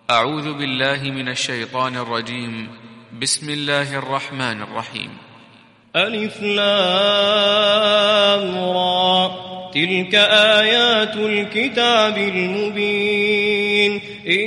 أعوذ بالله من الشيطان الرجيم. بسم الله الرحمن الرحيم. ألف لام را، تلك آيات الكتاب المبين.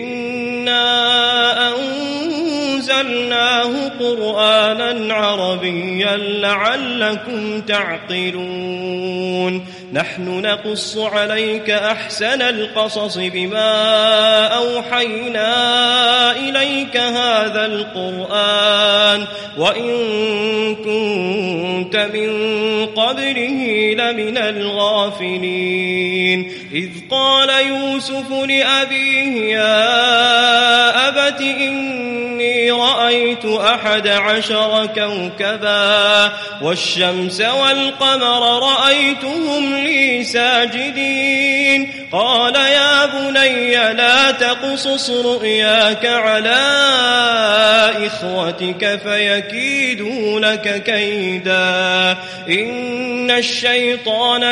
إنا أنزلناه قرآنا عربيا لعلكم تعقلون. نحن نقص عليك أحسن القصص بما أوحينا إليك هذا القرآن وإن كنت من قبله لمن الغافلين. إذ قال يوسف لأبيه يا أبت إني رأيت 11 كوكبا والشمس والقمر رأيتهم لي ساجدين. قال يا بني لا تقصص رؤياك على إخوتك فيكيدوا لك كيدا. إن الشيطان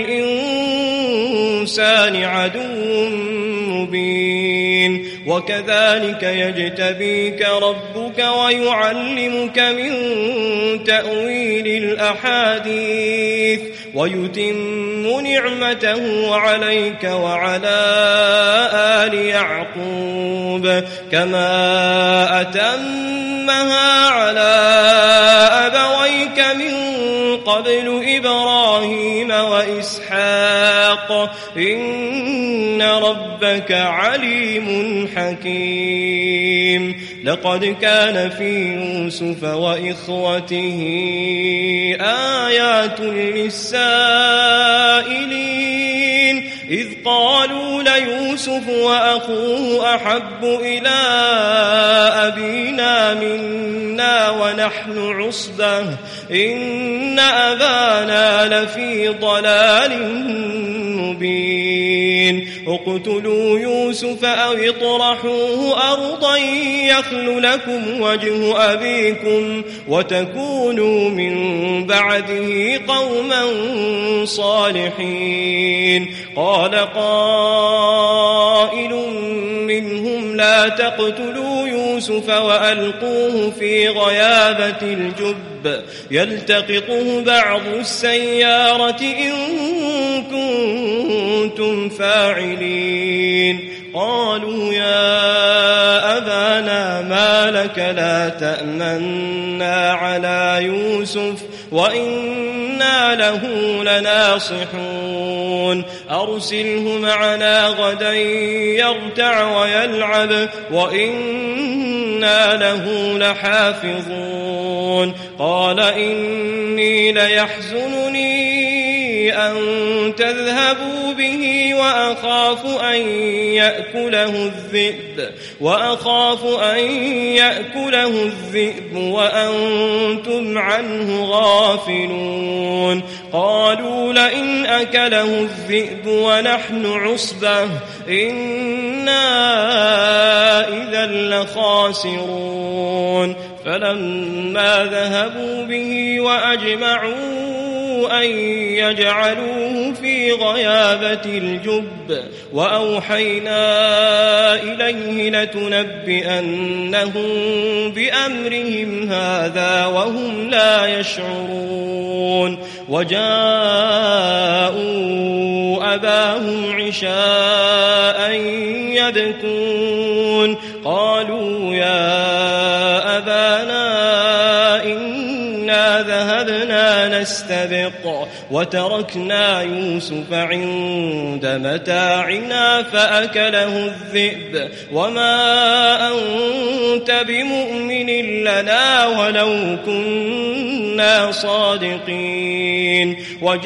للإنسان عدو مبين. وكذلك يجتبيك ربك ويعلمك من تأويل الأحاديث ويتم نعمته عليك وعلى آل يعقوب كما أتمها على أبويك من قبل إبراهيم وإسحاق إن ربك عليم حكيم. لقد كان في يوسف وإخوته آيات للسائلين إذ قالوا ليوسف وأخوه أحب إلى أبينا منا ونحن عصبة إن أبانا لفي ضلال مبين. اقتلوا يوسف أو اطرحوه أرضا يخل لكم وجه أبيكم وتكونوا من بعده قوما صالحين. قال قائل منهم لا تقتلوا يوسف وألقوه في غيابة الجب يلتقطه بعض السيارة إن كنتم فاعلين. قالوا يا أبانا ما لك لا تأمنا على يوسف وإنا له لناصحون. أرسله معنا غدا يرتع ويلعب وإنا له لحافظون. قال إني ليحزنني أن تذهبوا به وأخاف أن يأكله الذئب وأنتم عنه غافلون. قالوا لئن أكله الذئب ونحن عصبة إنا إذا لخاسرون. فلما ذهبوا به وأجمعوا أن يجعلوه في غيابة الجب وأوحينا إليه لتنبئنهم بأمرهم هذا وهم لا يشعرون. وجاءوا أباهم عشاء يبكون. قالوا يا أبانا إنا ذهبنا نستبق وتركنا يوسف عند متاعنا فأكله الذئب وما أنت بمؤمن لنا ولو كنا صادقين.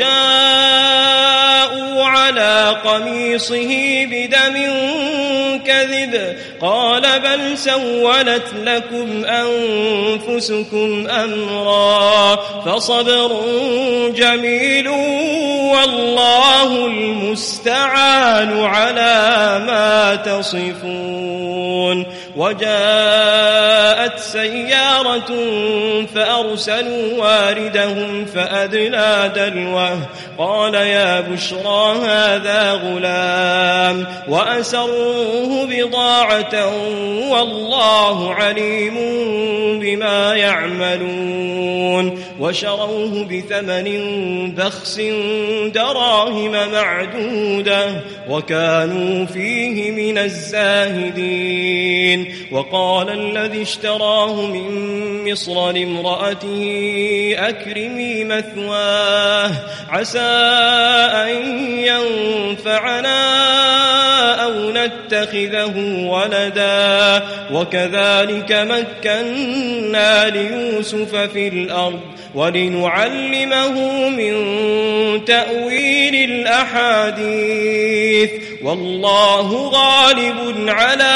وجاءوا على قميصه بدم كذب قال بل سولت لكم أنفسكم أمرا فصبر جميل والله المستعان على ما تصفون. وجاء جاءت سيارة فأرسلوا واردهم فأدلى دلوه قال يا بشرى هذا غلام وأسروه بضاعة والله عليم بما يعملون وشروه بثمن بخس دراهم معدودة وكانوا فيه من الزاهدين. وقال الذي اشتراه من مصر لامرأته أكرمي مثواه عسى أن ينفعنا أو نتخذه ولدا وكذلك مكنا ليوسف في الأرض ولنعلمه من تأويل الأحاديث والله غالب على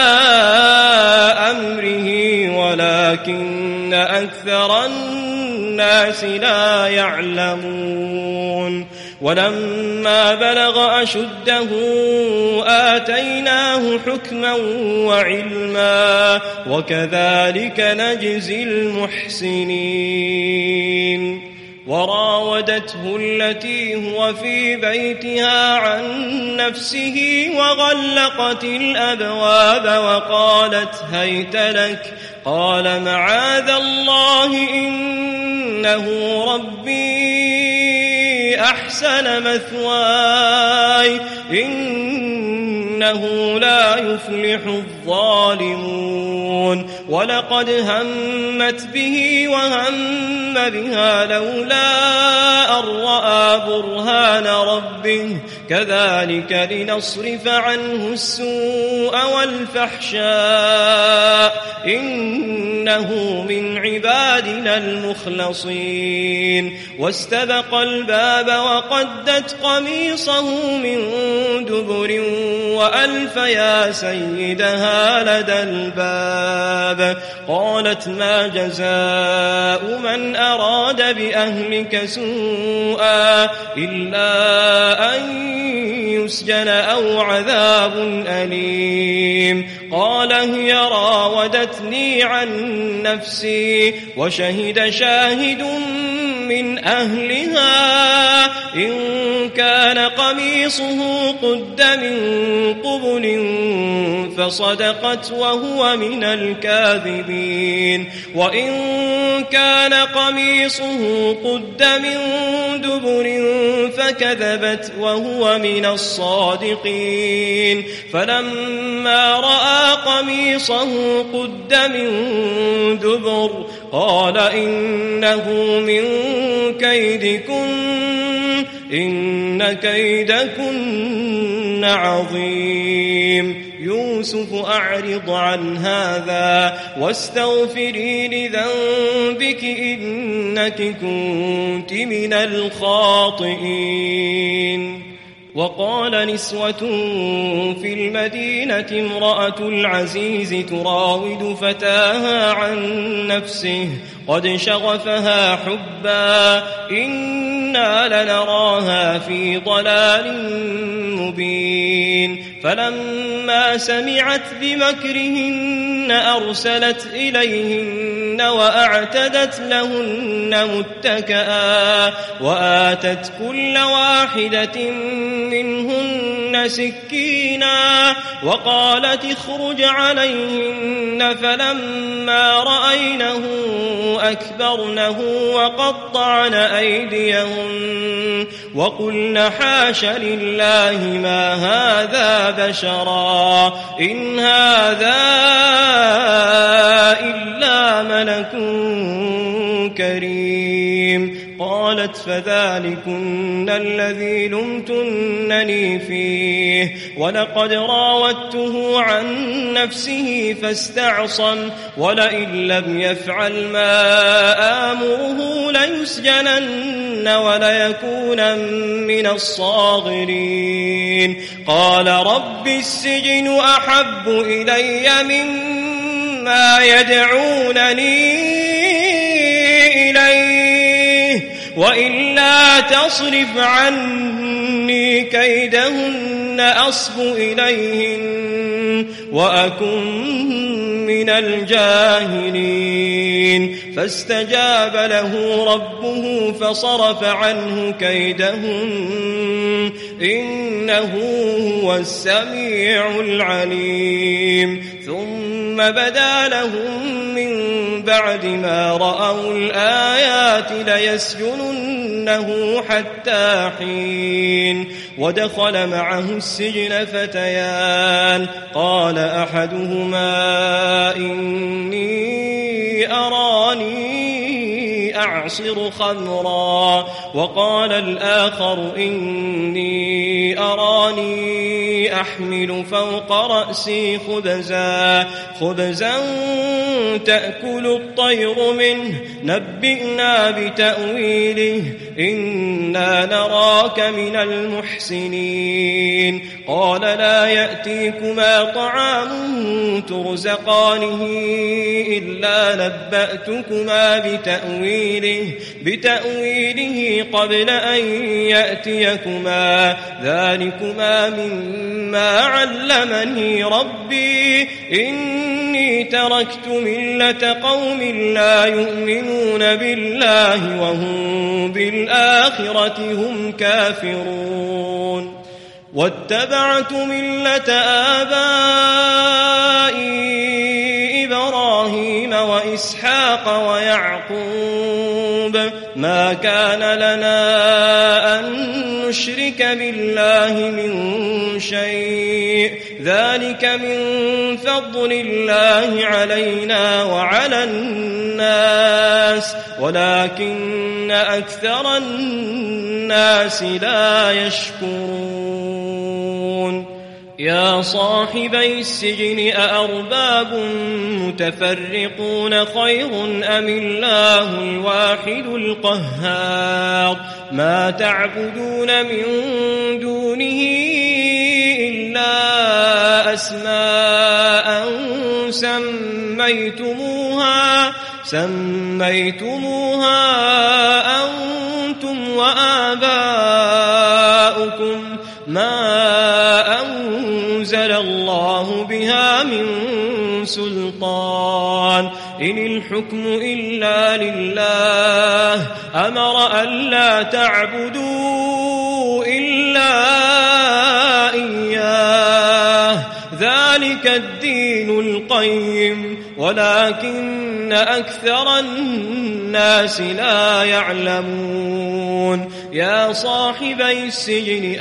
أمره ولكن أكثر الناس لا يعلمون. ولما بلغ أشده آتيناه حكما وعلما وكذلك نجزي المحسنين. وراودته التي هو في بيتها عن نفسه وغلقت الأبواب وقالت هيت لك قال معاذ الله إنه ربي أحسن مثواي إنه لا يفلح الظالمون. ولقد همت به وهم بها لولا أن رأى برهان ربه كذلك لنصرف عنه السوء والفحشاء إنه من عبادنا المخلصين. واستبق الباب وقدت قميصه من دبر وألف يا سيدها لدى الباب قالت ما جزاء من أراد بأهلك سوءا إلا أن يسجن أو عذاب أليم. قال هي راودتني عن نفسي وشهد شاهد من أهلها إن كان قميصه قد من قبل فصدقت وهو من الكاذبين وإن كان قميصه قد من دبر فكذبت وهو من الصادقين. فلما رأى قميصه قد من دبر قال إنه من كيدكن إن كيدكن عظيم. يوسف أعرض عن هذا واستغفري لذنبك إنك كنت من الخاطئين. وقال نسوة في المدينة امرأة العزيز تراود فتاها عن نفسه قد شغفها حبا إنا لنراها في ضلال مبين. فلما سمعت بمكرهن أرسلت إليهن وأعتدت لهن متكئا وآتت كل واحدة منهن سكينا وقالت اخرج عليهن. فلما رأينه أكبرنه وقطعن أيديهن وقلن حاش لله ما هذا بشرا إن هذا إلا ملك كريم. قالت فذلكن الذي لمتنني فيه ولقد راودته عن نفسه فاستعصم ولئن لم يفعل ما آمره ليسجنن وليكون من الصاغرين. قال رب السجن أحب إلي مما يدعونني إليه وإلا تصرف عني كيدهن أصب إليهن وأكن من الجاهلين فاستجاب له ربه فصرف عنه كيدهم إنه هو السميع العليم ثم بدا لهم من بعد ما رأوا الآيات ليسجننه حتى حين ودخل معه السجن فتيان قال أحدهما إني أراني أعصر خمرا وقال الآخر إني أراني أحمل فوق رأسي خبزا تأكل الطير منه نبئنا بتأويله إنا نراك من المحسنين قال لا يأتيكما طعام ترزقانه إلا نبأتكما بتأويله قبل أن يأتيكما ذلكما مما علمني ربي إني تركت ملة قوم لا يؤمنون بالله وهم بالآخرة هم كافرون واتبعت ملة آبائي إبراهيم وإسحاق ويعقوب ما كان لنا أن نشرك بالله من شيء ذلك من فضل الله علينا وعلى الناس ولكن أكثر الناس لا يشكرون يا صاحبي السجن أأرباب متفرقون خير أم الله الواحد القهار ما تعبدون من دونه إلا أسماء سميتموها أنتم وآباؤكم ما أنزل الله بها من سلطان إن الحكم إلا لله أمر ألا تعبدوا إلا إياه ذلك الدين القيم ولكن أكثر الناس لا يعلمون يا صاحبي السجن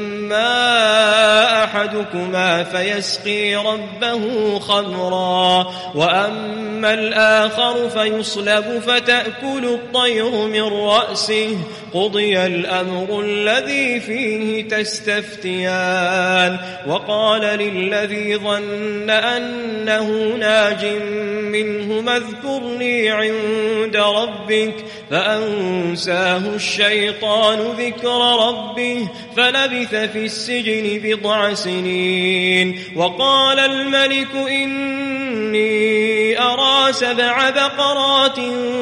أما أحدكما فيسقي ربه خمرا وأما الآخر فيصلب فتأكل الطير من رأسه قضي الأمر الذي فيه تستفتيان وقال للذي ظن أنه ناج منهما اذكرني عند ربك فأنساه الشيطان ذكر ربه فلبث في السجن 9 سنين وقال الملك إني أرى 7 بقرات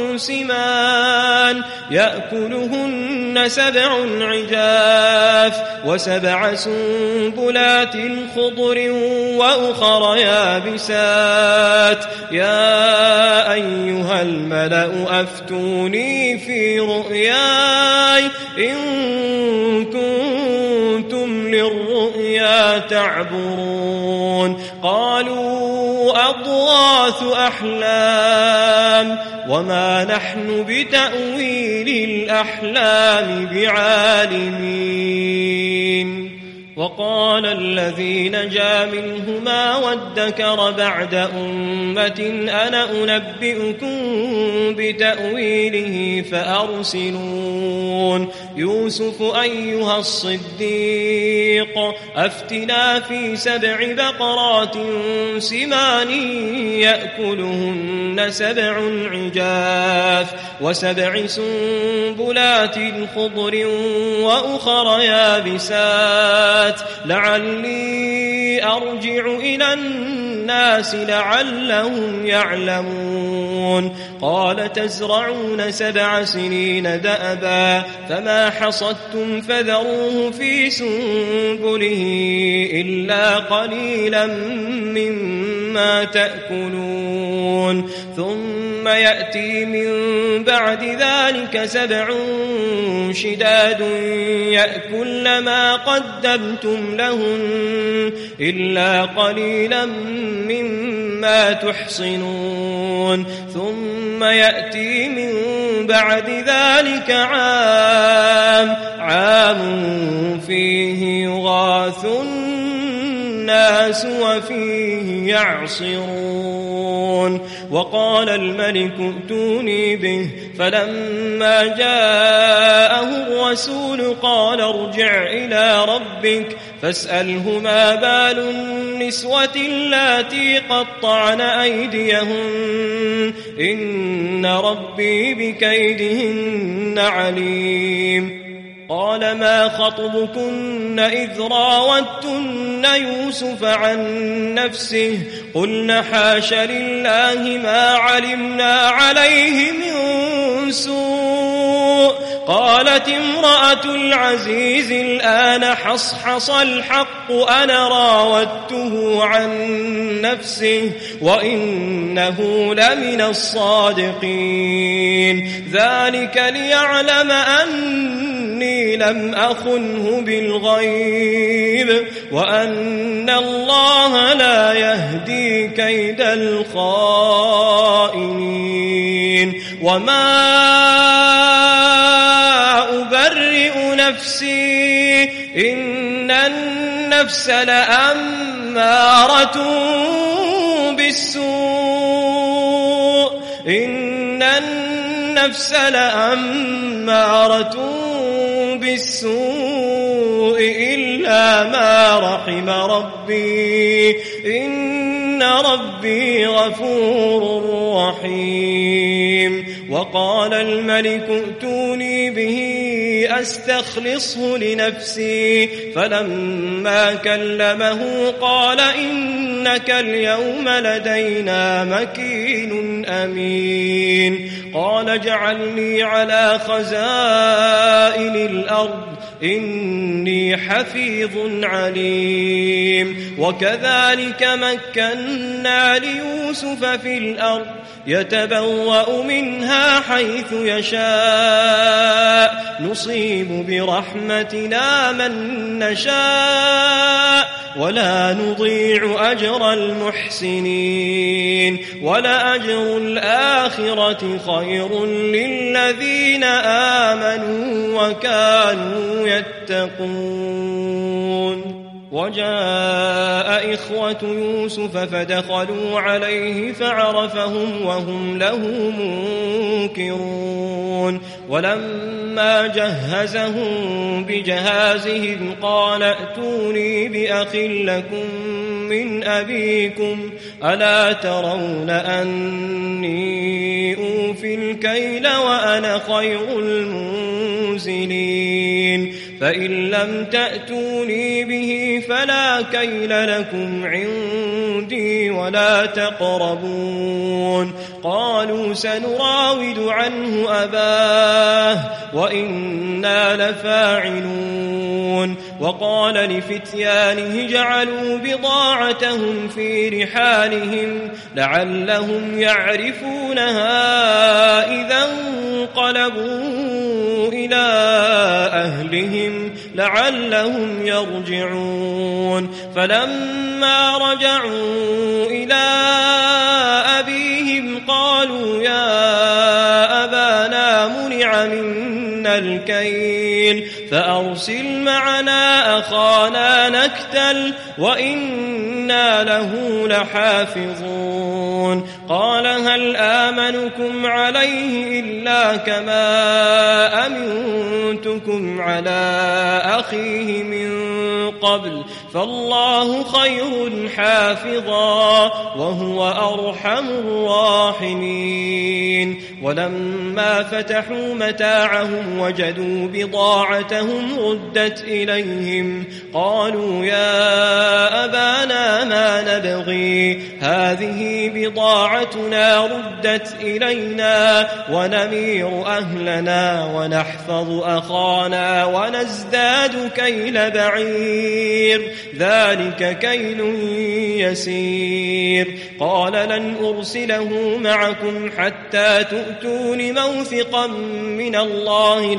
سمان يأكلهن 7 عجاف و7 سنبلات خضر وأخر يابسات يا أيها الملأ أفتوني في رؤياي إن كنتم للرؤيا تعبرون قالوا أضغاث أحلام وما نحن بتأويل الأحلام بعالمين وقال الذي نجا منهما وادكر بعد أمة أنا أنبئكم بتأويله فأرسلون يوسف أيها الصديق أفتنا في 7 بقرات سمان يأكلهن 7 عجاف و7 سنبلات خضر وأخر يابسات لعلي أرجع إلى الناس لعلهم يعلمون قال تزرعون 7 سنين دأبا فما حصدتم فذروه في سنبله إلا قليلا مما مما تأكلون ثم يأتي من بعد ذلك 7 شداد يأكلن ما قدمتم لهن إلا قليلا مما تحصنون ثم يأتي من بعد ذلك عام فيه يغاث الناس وفيه يعصرون وقال الملك ائتوني به فلما جاءه الرسول قال ارجع إلى ربك فاسأله ما بال النسوة اللاتي قطعن أيديهن إن ربي بكيدهن عليم قال ما خطبكن إذ راوتن يوسف عن نفسه قلن حاش لله ما علمنا عليه من سوء قالت امرأة العزيز الآن حصحص الحق أنا راودته عن نفسه وإنه لمن الصادقين ذلك ليعلم أني لم أخنه بالغيب وأن الله لا يهدي كيد الخائنين وما أبرئ نفسي إن النفس لأمارة بالسوء إلا ما رحم ربي إن ربي غفور رحيم وقال الملك ائتوني به أستخلصه لنفسي فلما كلمه قال إنك اليوم لدينا مكين أمين قال اجعلني على خزائن الأرض إني حفيظ عليم وكذلك مكنا ليوسف في الأرض يتبوأ منها حيث يشاء نصيب برحمتنا من نشاء ولا نضيع أجر المحسنين ولأجر الآخرة خير للذين آمنوا وكانوا يتقون وجاء إخوة يوسف فدخلوا عليه فعرفهم وهم له منكرون ولما جهزهم بجهازهم قال ائتوني بأخ لكم من أبيكم ألا ترون أني أوفي الكيل وأنا خير المنزلين فإن لم تأتوني به فلا كيل لكم عندي ولا تقربون قالوا سنراود عنه أباه وإنا لفاعلون وقال لفتيانه جعلوا بضاعتهم في رحالهم لعلهم يعرفونها إذا انقلبوا إلى أهلهم لعلهم يرجعون فلما رجعوا إلى أبيهم قالوا يا أبانا منع منا الكيل فأرسل معنا أخانا نكتل وإنا له لحافظون قال هل آمنكم عليه إلا كما أمنتكم على أخيه من قبل فالله خير حافظا وهو أرحم الراحمين ولما فتحوا متاعهم وجدوا بضاعتهم ردت إليهم قالوا يا أبانا ما نبغي هذه بضاعتنا ردت إلينا ونمير أهلنا ونحفظ أخانا ونزداد كيل بعير ذلك كيل يسير. قال لن أرسله معكم حتى تؤتون موثقا من الله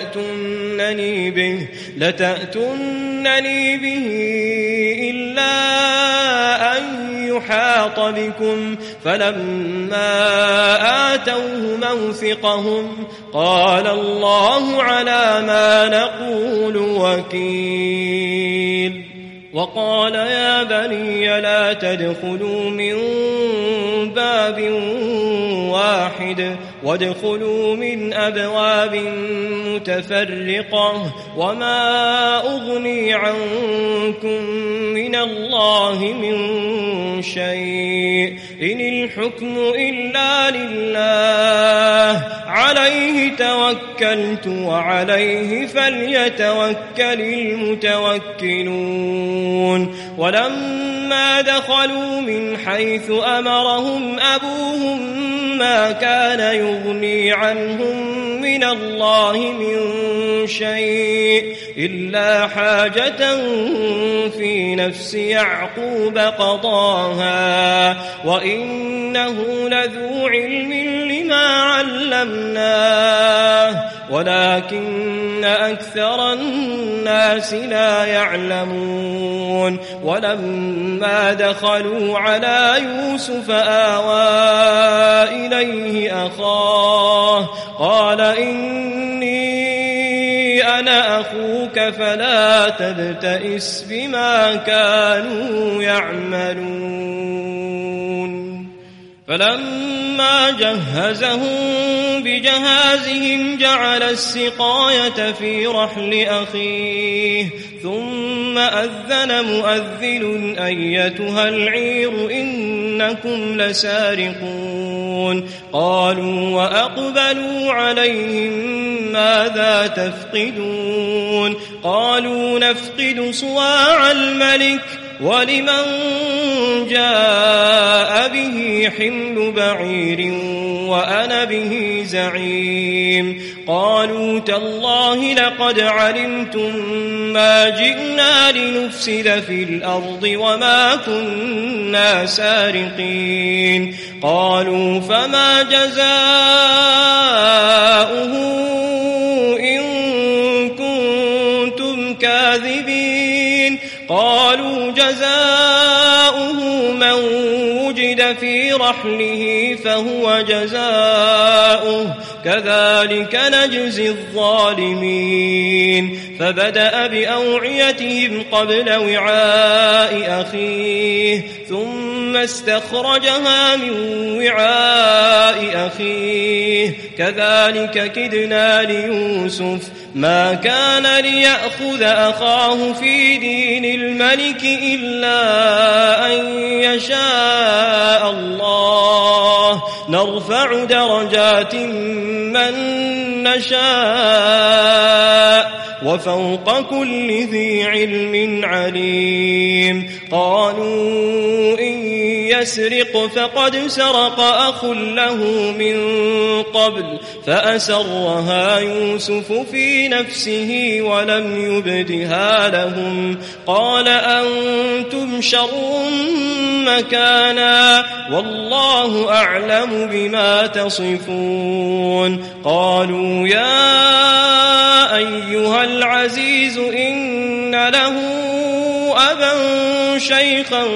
لتأتونني به إلا أن يحاط بكم. فلما آتوه موثقهم قال الله على ما نقول وكيل. وقال يا بني لا تدخلوا من باب واحد وادخلوا من أبواب متفرقة وما أغني عنكم من الله من شيء إن الحكم إلا لله عليه توكلت وعليه فليتوكل المتوكلون. ولما دخلوا من حيث أمرهم أبوهم ما كان يغني عنهم من الله من شيء إلا حاجة في نفس يعقوب قضاها وإنه لذو علم لما علمناه ولكن أكثر الناس لا يعلمون. ولما دخلوا على يوسف آوى إليه أخاه قال إني أنا أخوك فلا تبتئس بما كانوا يعملون. فلما جهزهم بجهازهم جعل السقاية في رحل أخيه ثم أذن مؤذن أيتها العير إنكم لسارقون. قالوا وأقبلوا عليهم ماذا تفقدون؟ قالوا نفقد صواع الملك ولمن جاء به حمل بعير وأنا به زعيم. قالوا تالله لقد علمتم ما جئنا لنفسد في الأرض وما كنا سارقين. قالوا فما جزاؤه إن كنتم كاذبين؟ قالوا جزاؤه من وجد في رحله فهو جزاؤه كذلك نجزي الظالمين. فبدأ بأوعيتهم قبل وعاء أخيه ثم استخرجها من وعاء أخيه كذلك كدنا ليوسف ما كان ليأخذ أخاه في دين الملك إلا أن يشاء الله نرفع درجات من نشاء وفوق كل ذي علم عليم. قالوا إن يسرق فقد سرق أخ له من قبل فأسرها يوسف في نفسه ولم يبدها لهم. قال أنتم شر مكانا والله أعلم بما تصفون. قالوا يا أيها العزيز إن له أبا شيخا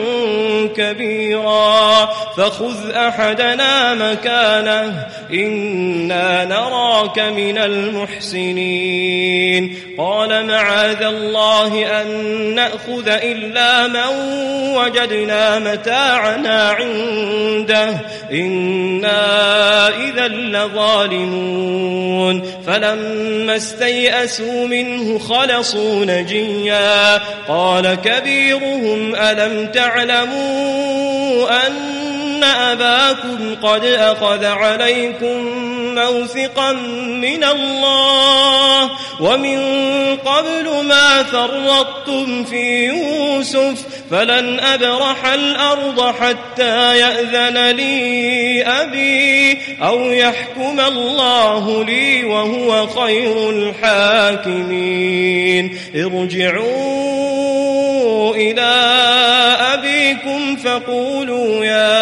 كبيرا فخذ أحدنا مكانه إنا نراك من المحسنين. قال معاذ الله أن نأخذ إلا من وجدنا متاعنا عنده إنا إذا لظالمون. فلما استيئسوا منه خلصوا نجيا. قال كبيرهم ألم تعلموا أن أباكم قد أخذ عليكم موثقا من الله ومن قبل ما فرطتم في يوسف فلن أبرح الأرض حتى يأذن لي أبي أو يحكم الله لي وهو خير الحاكمين. ارجعوا إلى أبيكم فقولوا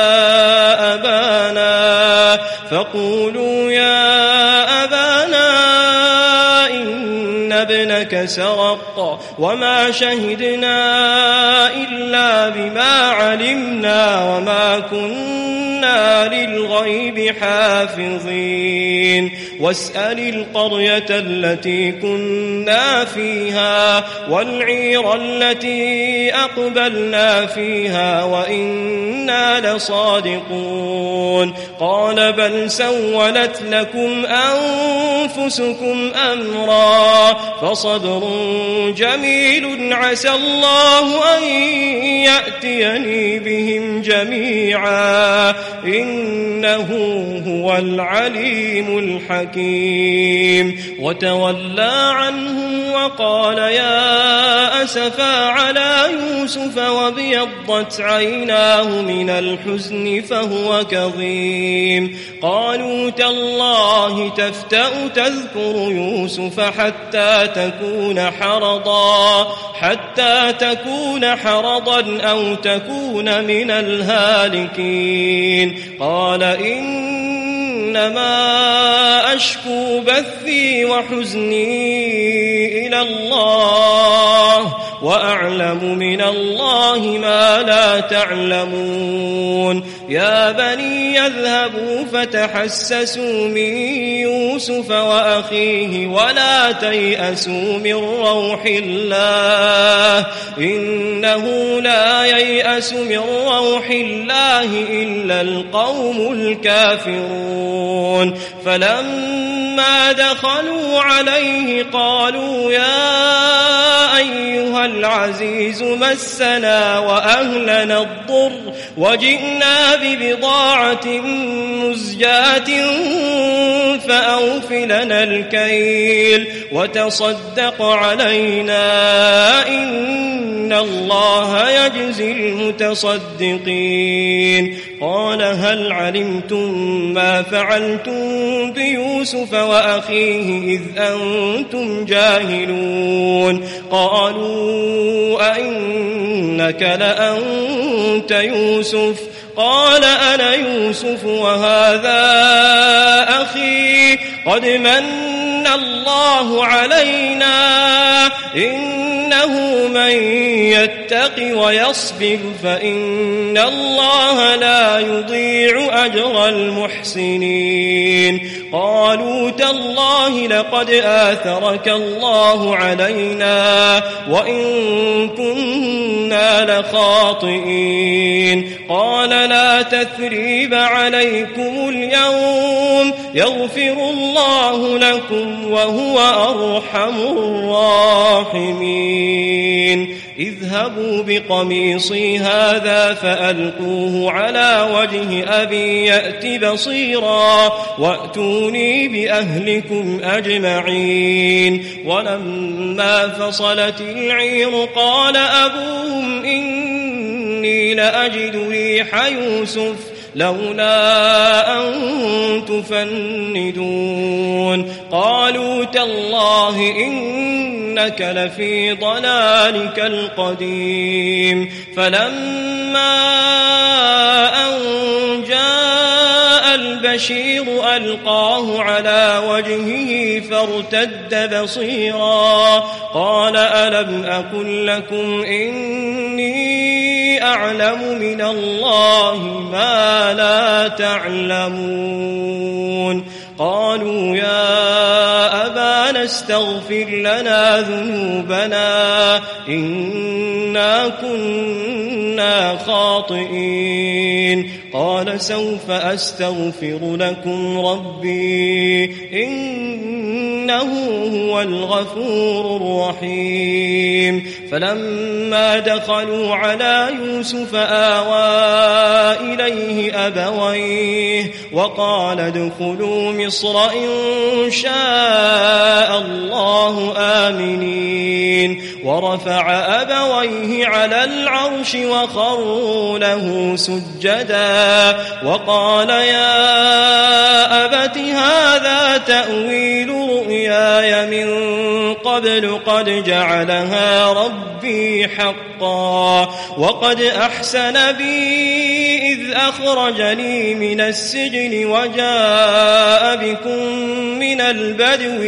يا أبانا إن ابنك سرق وما شهدنا إلا بما علمنا وما كنا للغيب حافظين واسأل القرية التي كنا فيها والعير التي أقبلنا فيها وإنا لصادقون قال بل سولت لكم أنفسكم أمرا فصبر جميل عسى الله أن يأتيني بهم جميعا إنه هو العليم الحكيم وتولى عنهم وقال يا أسفا على يوسف وابيضت عيناه من الحزن فهو كظيم قالوا تالله تفتأ تذكر يوسف حتى تكون حرضا أو تكون من الهالكين قال إنما أشكو بثي وحزني إلى الله وأعلم من الله ما لا تعلمون يا بني يذهبوا فتحسسوا من يوسف وأخيه ولا تيأسوا من روح الله إنه لا ييأس من روح الله إلا القوم الكافرون فلما دخلوا عليه قالوا يا أيها العزيز مسنا وأهلنا الضر وجئنا ببضاعة مزجاة فأوف لنا الكيل وتصدق علينا إن الله يجزي المتصدقين قال هل علمتم ما فعلتم بيوسف وأخيه إذ أنتم جاهلون قالوا أئنك لأنت يوسف قال أنا يوسف وهذا أخي قد من الله علينا إنه من يتق ويصبر فإن الله لا يضيع أجر المحسنين قالوا تالله لقد آثرك الله علينا وإن كنا لخاطئين قال لا تثريب عليكم اليوم يغفر الله لكم وهو أرحم الراحمين اذهبوا بقميصي هذا فألقوه على وجه أبي يأت بصيرا وأتوني بأهلكم أجمعين ولما فصلت العير قال أبوهم إني لأجد ريح يوسف لولا أن تفندون قالوا تالله إنك لفي ضلالك القديم فلما أن جاء البشير ألقاه على وجهه فارتد بصيرا قال ألم أقل لكم إني أعلم من الله ما لا تعلمون قالوا يا أبانا استغفر لنا ذنوبنا إنا كنا خاطئين قال سوف أستغفر لكم ربي إنه هو الغفور الرحيم فلما دخلوا على يوسف آوى إليه أبويه وقال ادخلوا مصر إن شاء الله آمنين ورفع أبويه على العرش وخروا له سجدا وقال يا أبت هذا تأويل رؤياي من قبل قد جعلها ربي حقا وقد أحسن بي إذ أخرجني من السجن وجاء بكم من البدو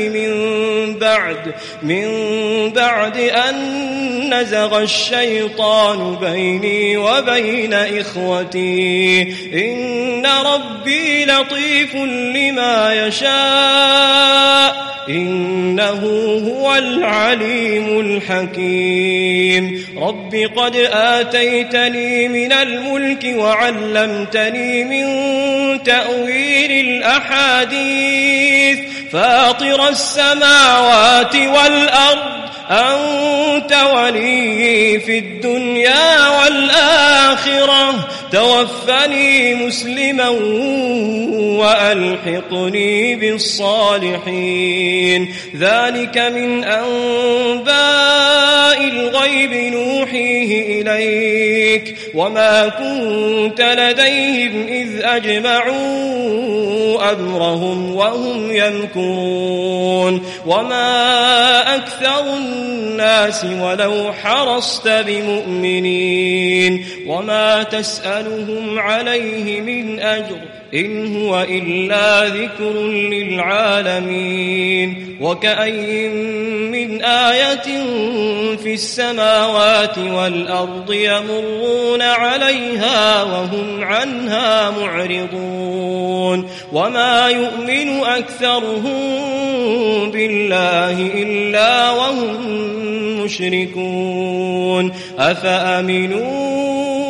من بعد أن نزغ الشيطان بيني وبين إخوتي إن ربي لطيف لما يشاء إنه هو العليم الحكيم رب قد آتيتني من الملك وعلمتني من تأويل الأحاديث فاطر السماوات والأرض أنت ولي في الدنيا والآخرة توفني مسلما وألحقني بالصالحين ذلك من أنباء الغيب نوحيه إليك وما كنت لديهم إذ أجمعوا أمرهم وهم يمكرون وما أكثر الناس ولو حرصت بمؤمنين وما تسألهم عليه من أجر إن هو إلا ذكر للعالمين وكأي من آية في السماوات والأرض يمرون عليها وهم عنها معرضون وما يؤمن أكثرهم بالله إلا وهم مشركون أفأمنوا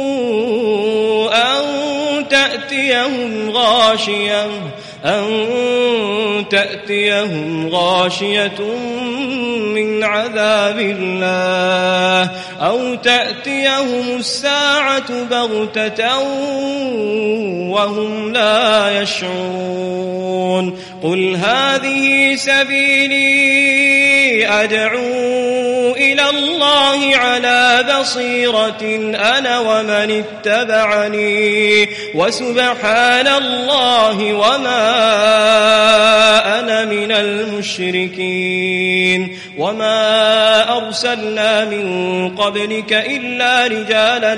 أن تأتيهم غاشية من عذاب الله أو تأتيهم الساعة بغتة وهم لا يشعرون قل هذه سبيلي أدعو إلى الله على بصيرة أنا ومن اتبعني وسبحان الله وما أنا من المشركين وما أرسلنا من قبلك إلا رجالا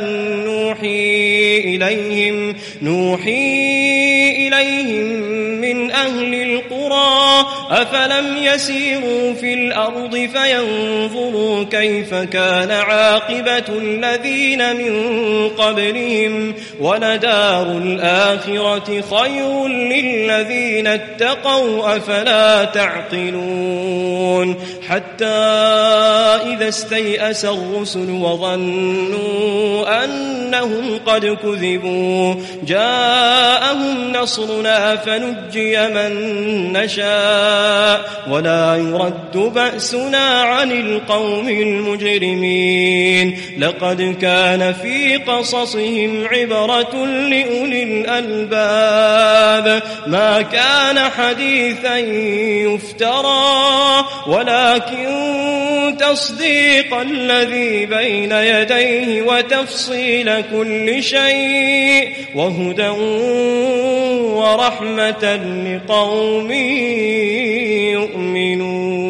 نوحي إليهم من أهل القرى أفلم يسيروا في الأرض فينظروا كيف كان عاقبة الذين من قبلهم ولدار الآخرة خير للذين اتقوا أفلا تعقلون حتى إذا استيأس الرسل وظنوا أنهم قد كذبوا جاءهم نصرنا فنجي من نشاء ولا يرد بأسنا عن القوم المجرمين لقد كان في قصصهم عبرة لأولي الألباب ما كان حديثا يفترى ولكن تصديق الذي بين يديه وتفصيل كل شيء وهدى ورحمة لقوم يؤمنون